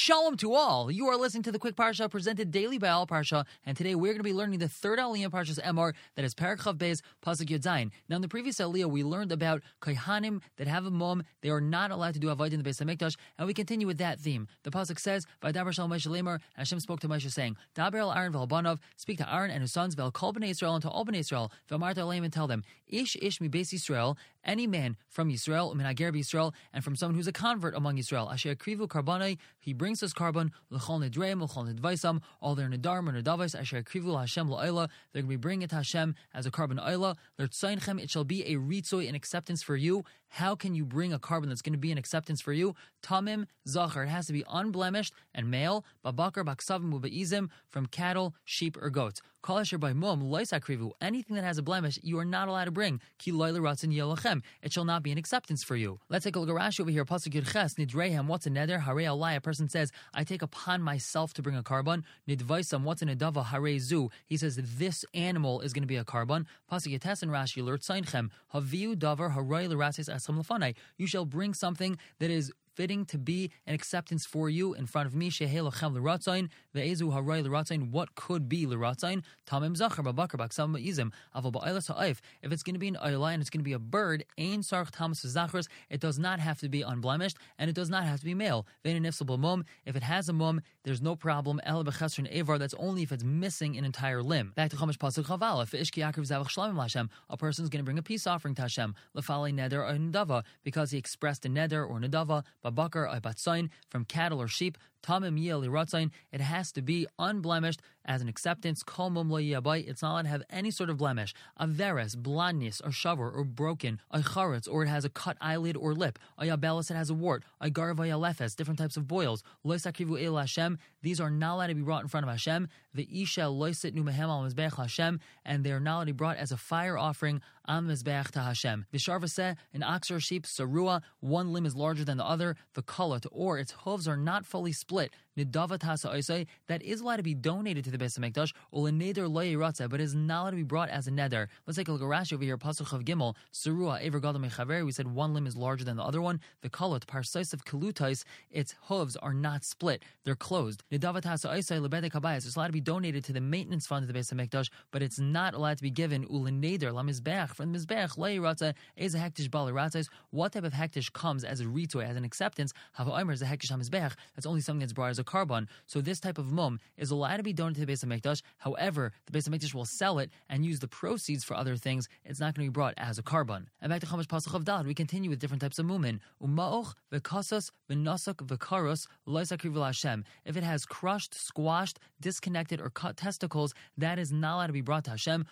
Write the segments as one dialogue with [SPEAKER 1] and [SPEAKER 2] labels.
[SPEAKER 1] Shalom to all. You are listening to the Quick Parsha presented daily by Al Parsha, and today we're going to be learning the third Aliyah Parshas Emor, that is Perek Chav Beis Pasuk Yud Zayin. Now, in the previous Aliyah, we learned about Kohanim that have a mum; they are not allowed to do avodah in the Beis Hamikdash, and we continue with that theme. The pasuk says, "Vaydaber Shal Moshe Lemor," and Hashem spoke to Moshe saying, "Daber el Aaron v'al banav, speak to Aaron and his sons, v'al kol bnei Yisrael, and to all bnei Yisrael, v'amarta aleim, and tell them, Ish mi Beis Yisrael, any man from Yisrael, min hager b'Yisrael, and from someone who's a convert among Yisrael, asher krivu karbanai, he brings his carbon, l'chol nidreim, l'chol nidvaisam, all their nidarim or nidavais, asher krivu Hashem la'oila, they're going to be bringing it to Hashem as a carbon oila, l'rtzayinchem, it shall be a ritzoi, an acceptance for you." How can you bring a carbon that's going to be an acceptance for you? Tamim zachar, it has to be unblemished and male, babakar baksavim ubeizim, from cattle, sheep, or goats. Kol asher by mum loisakrivu, anything that has a blemish, you are not allowed to bring. Ki loy l'ratzin yelachem, it shall not be an acceptance for you. Let's take a look at Rashi over here. Pasuk Yud Ches, nidrehem, what's a neder? Harei alai, a person says, I take upon myself to bring a carbon. Nidvaisam, what's a nedava? Harei zu, he says, this animal is going to be a carbon. Pasuk Yud Tes and Rashi, l'rtzayinchem, haviu davar harei l'ratzis asam l'fanai, you shall bring something that is fitting to be an acceptance for you in front of me. Shehei lachem l'ratzayin, ve'ezu haray l'ratzayin, what could be l'ratzayin? Tamim zachar babakar baksam ba'izim, aval ba'aylas ha'ayif. If it's going to be an ayla and it's going to be a bird, ein sarch tamas zachars, it does not have to be unblemished, and it does not have to be male. Ve'en nifsal b'mum, if it has a mum, there's no problem. El b'chesron evar, that's only if it's missing an entire limb. Back to Chumash pasuk chaval, if ishki yakrav zavach shlamim l'Hashem, a person's going to bring a peace offering to Hashem, l'falei neder or nedava, because he expressed a neder or nedava, babakar or batzayin, from cattle or sheep, tamim yeh liratzayin, it has to be unblemished as an acceptance. Kol mum lo yabai, it's not allowed to have any sort of blemish. Averes, blindness, or shavar, or broken. Aycharetz, or it has a cut eyelid or lip. Ayabelis, it has a wart. Aygar vayalefes, different types of boils. Loisakrivu el Hashem, these are not allowed to be brought in front of Hashem. The isha loisit numehem al mizbeach Hashem, and they are not allowed to be brought as a fire offering on mizbeach to Hashem. The sharvaseh, an ox or a sheep, sarua, one limb is larger than the other. The kalat, or its hooves are not fully split. Nidavat hasa oisai, that is allowed to be donated to the Beis Hamikdash, or leneder lo yiratza, but is not allowed to be brought as a neder. Let's take a look at Rashi over here. Pasuk Chav Gimel, sarua ever gadol mechaver. We said one limb is larger than the other one. The kalat parsais of kilutais, its hooves are not split; they're closed. Nidavat hasa oisai lebedek habayis. It's allowed to be donated to the maintenance fund of the Beis Hamikdash, but it's not allowed to be given uleneder lamizbeach from the mizbeach lo yiratza. Is a hektish bal yiratzais. What type of hektish comes as a ritoy, as an acceptance? Hava omer is a hektish hamizbeach. That's only something that's brought as a carbon. So this type of mum is allowed to be donated to the Beis Hamikdash. However, the Beis Hamikdash will sell it and use the proceeds for other things. It's not going to be brought as a carbon. And back to Chumash pasuk of Dad, we continue with different types of mumin. Umaoch v'kasas v'nasuk v'karos loisakriv Hashem. If it has crushed, squashed, disconnected, or cut testicles, that is not allowed to be brought to Hashem.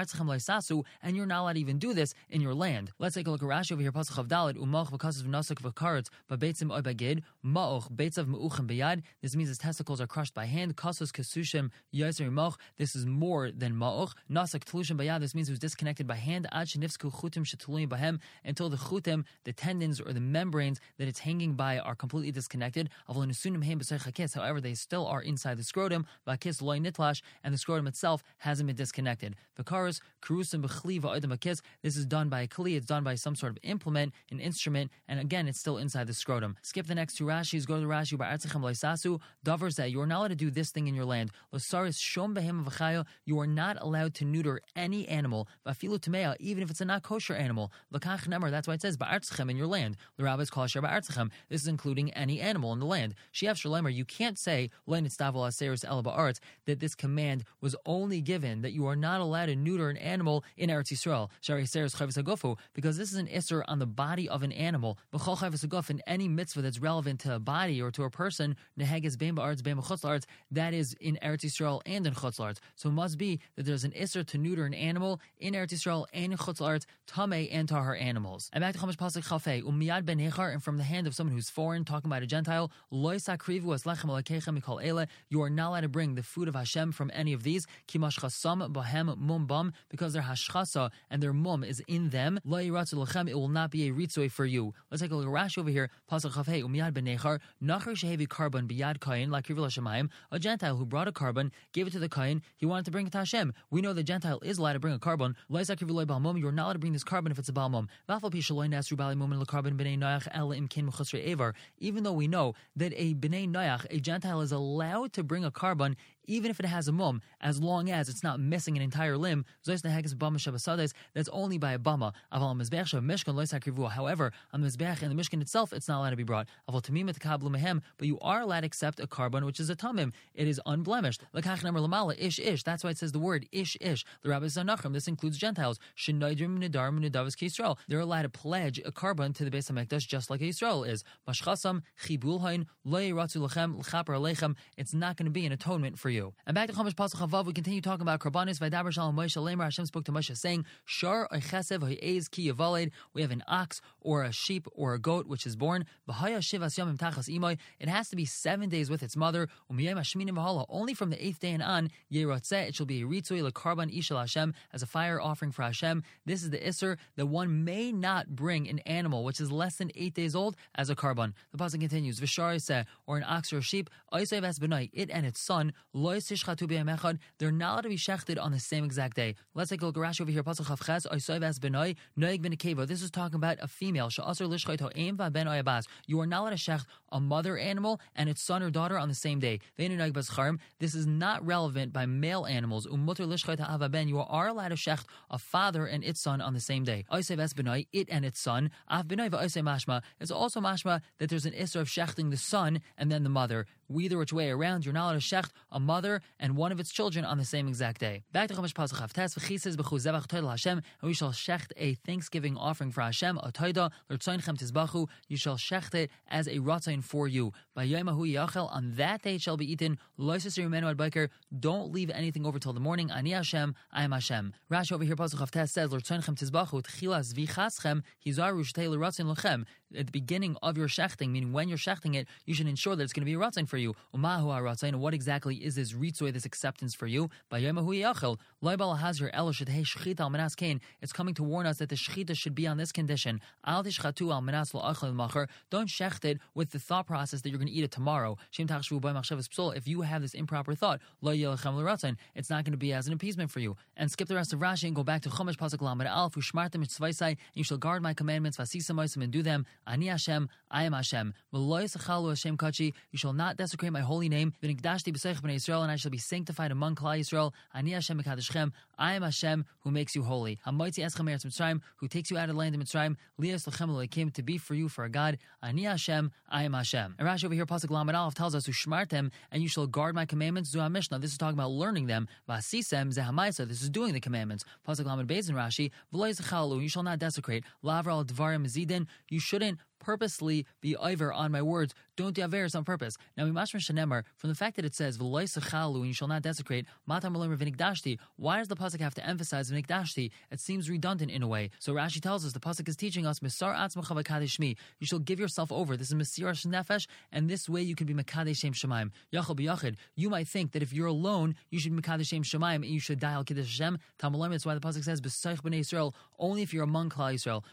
[SPEAKER 1] And you're not allowed to even do this in your land. Let's take a look at Rashi over here. Pasuk of Daled. Umaoch v'kasas v'nasuk v'karos b'beitzim oy bagid. Maoch beitzav me'uchem b'yad. This means his testicles are crushed by hand. Kasos kesushim yoser moch. This is more than ma'och. Nasak tlushim bayad. This means it was disconnected by hand. Ad shenifsku chutim shetuluyim bahem, until the chutim, the tendons or the membranes that it's hanging by, are completely disconnected. However, they still are inside the scrotum. Vakis loy nitlash, and the scrotum itself hasn't been disconnected. Vakaros kerusim b'chli va'odem akis. This is done by a kli. It's done by some sort of implement, an instrument, and again, it's still inside the scrotum. Skip the next two Rashis. Go to the Rashi ba'artzichem loisasu. Davers that you are not allowed to do this thing in your land. Losaris shom behem v'chayo. You are not allowed to neuter any animal. Vafilu tamea, even if it's a not kosher animal. L'kach nemer. That's why it says ba'artzichem, in your land. The rabbis call asher ba'artzichem. This is including any animal in the land. Shiaf shalemer. You can't say le'nitztavel aseris el ba'aretz, that this command was only given that you are not allowed to neuter an animal in Eretz Yisrael. Shari aseris chavis hagofu, because this is an isser on the body of an animal. V'chol chavis hagof, in any mitzvah that's relevant to a body or to a person, neheges bein ba'aretz bein b'chutz la'aretz, that is in Eretz Yisrael and in Chutz la'aretz. So it must be that there's an isser to neuter an animal in Eretz Yisrael and in Chutz la'aretz, tamei and tahar animals. And back to Chumash pasuk Chafei, umiyad ben hechar, and from the hand of someone who's foreign, talking about a Gentile, loy sakrivu as lechem alakechem mikol ele. You are not allowed to bring the food of Hashem from any of these. Kimash chasam bahem mum bam, because their hashchasa and their mum is in them. Lo yiratzu lechem, it will not be a ritzoi for you. Let's take a look at Rashi over here. Pasuk Chafei, umiyad ben hechar, nachar shehevi carbon biyad kain, like Krivu l'shamayim, a Gentile who brought a carbon gave it to the Kohen. He wanted to bring it to Hashem. We know the Gentile is allowed to bring a carbon. You're not allowed to bring this carbon if it's a balmum. Even though we know that a b'nei noach, a Gentile, is allowed to bring a carbon even if it has a mum, as long as it's not missing an entire limb. That's only by a bama. However, on the Mizbeach and the Mishkan itself, it's not allowed to be brought. But you are allowed to accept a carbon which is a tamim. It is unblemished. That's why it says the word ish ish. The Rabbi Zanachrim, this includes Gentiles. They're allowed to pledge a carbon to the Beis HaMikdash just like Yisrael is. It's not going to be an atonement for you. And back to Chumash Pasuk Chavav, we continue talking about Karbanis. Vaydaber Shalom Moshe Lemer. Hashem spoke to Moshe saying, Shar Oichesev Hoyez Ki Yavaled. We have an ox or a sheep or a goat which is born. V'haya Shivas Yomim Tachas Imoy. It has to be 7 days with its mother. Umiyem Hashminim V'hala. Only from the 8th day and on, Yerotzeh, it shall be a ritzui lekarban ishal Hashem, as a fire offering for Hashem. This is the isser that one may not bring an animal which is less than 8 days old as a karban. The pasuk continues, V'shar or an ox or a sheep, Oisev Es B'nai, it and its son, they're not allowed to be shechted on the same exact day. Let's take a look at Rashi over here. Pasuk Chavches, Oisoy Vas Benoi, Noeg Ben Akeva. This is talking about a female. Sha'asar Lishchait Ho'em Va Ben Oyabas. You are not allowed to shecht a mother animal and its son or daughter on the same day. This is not relevant by male animals. Umutter Lishchait Ha'ava Ben. You are allowed to shecht a father and its son on the same day. Oisoy Vas Benoi, it and its son. Av Benoi Va'oisoy Mashma. It's also mashma that there's an isser of shechting the son and then the mother. Either which way around, you're not allowed to shecht a mother and one of its children on the same exact day. Back to Chumash Pasuk Chavtes, v'chises b'chu zevach toida Hashem, and we shall shecht a thanksgiving offering for Hashem, a toida l'rtzoinchem tizbachu. You shall shecht it as a ratzain for you. By yomahu yachel, on that day it shall be eaten. Loisesir menu ad biker. Don't leave anything over till the morning. Ani Hashem, I am Hashem. Rashi over here Pasuk Chavtes says l'rtzoinchem tizbachu tchilas vichaschem hizaru shtei l'ratzain lochem. At the beginning of your shechting, meaning when you're shechting it, you should ensure that it's going to be a ratzain for you. Umahu ha-ratzain, what exactly is this ritzoi, this acceptance for you? It's coming to warn us that the shechita should be on this condition. Don't shecht it with the thought process that you're going to eat it tomorrow. If you have this improper thought, it's not going to be as an appeasement for you. And skip the rest of Rashi and go back to Chumash Pasuk Lamed Aleph, and you shall guard my commandments, and do them. Ani Hashem, I am Hashem. You shall not desecrate my holy name. And I shall be sanctified among Klal Yisrael. Ani Hashem Mekadeshchem, I am Hashem who makes you holy. Who takes you out of the land of Mitzrayim. To be for you for a God. Ani Hashem, I am Hashem. And Rashi over here, Pasuk Lamed Aleph, tells us, Ushmartem, and you shall guard my commandments. Zu HaMishnah. This is talking about learning them. Vasisem zehamaisa. This is doing the commandments. Pasuk Lamed Beis in Rashi. You shall not desecrate. Lavra dvarim zidin. You shouldn't purposely be over on my words. Don't do averis on purpose. Now, from the fact that it says and you shall not desecrate, why does the pasuk have to emphasize v'nikdashti? It seems redundant in a way. So Rashi tells us the pasuk is teaching us misar atzmacha v'kadesh shmi. You shall give yourself over. This is mesiras nefesh, and this way you can be mekadesh shem shemaim. Yachal b'yachid. You might think that if you're alone, you should be mekadesh shem shemaim and you should die al kiddush Hashem. That's why the pasuk says b'sayich b'nei Yisrael, only if you're among Klal Yisrael.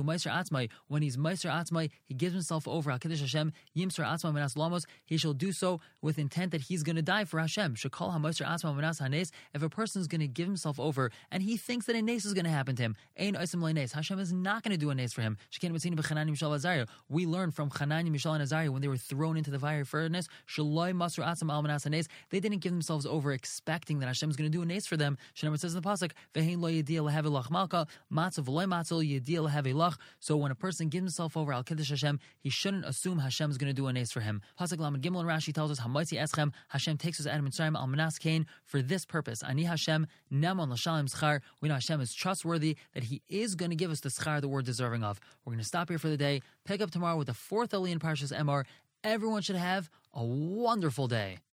[SPEAKER 1] When he's meiser atzmai, he gives himself over al kiddush Hashem. Yimser atzmai menas lamos. He shall do so with intent that he's going to die for Hashem. Shekol ha-meiser atzmai menas hanes. If a person is going to give himself over and he thinks that a nes is going to happen to him, ein oisim le'nes. Hashem is not going to do a nes for him. Shekin b'tzini b'Chananya Mishael Azariah. We learned from Chananya, Mishael, and Azariah when they were thrown into the fiery furnace. Shaloi masur atzmai al menas hanes. They didn't give themselves over expecting that Hashem is going to do a nes for them. Shneimar says in the pasuk, ve'hein lo yediyah lehavi lach malka matzav v'loy matzel yediyah lehavi lach. So when a person gives himself over al kiddush Hashem, he shouldn't assume Hashem is going to do a nes for him. Pasuk Lamed Gimel and Rashi tells us, Hamaitzi eschem, Hashem takes us out of Mitzrayim al manas kain for this purpose. Ani Hashem nemon l'shalim schar. We know Hashem is trustworthy, that He is going to give us the schar that we're deserving of. We're going to stop here for the day. Pick up tomorrow with the fourth Aliyah in Parshas Emor. Everyone should have a wonderful day.